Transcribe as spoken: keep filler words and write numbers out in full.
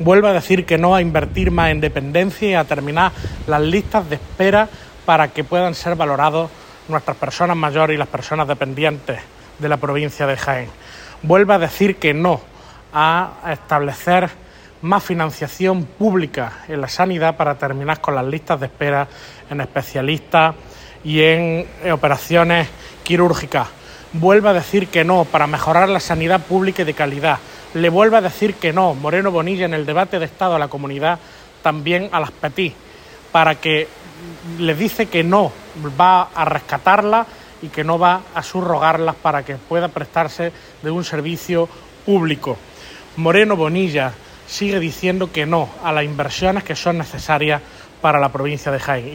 vuelve a decir que no a invertir más en dependencia y a terminar las listas de espera para que puedan ser valorados nuestras personas mayores y las personas dependientes de la provincia de Jaén. Vuelve a decir que no a establecer más financiación pública en la sanidad para terminar con las listas de espera en especialistas y en operaciones quirúrgicas. Vuelve a decir que no para mejorar la sanidad pública y de calidad. Le vuelve a decir que no Moreno Bonilla en el debate de Estado a la comunidad, también a las P E T I, para que le dice que no va a rescatarlas y que no va a subrogarlas para que pueda prestarse de un servicio público. Moreno Bonilla sigue diciendo que no a las inversiones que son necesarias para la provincia de Jaén.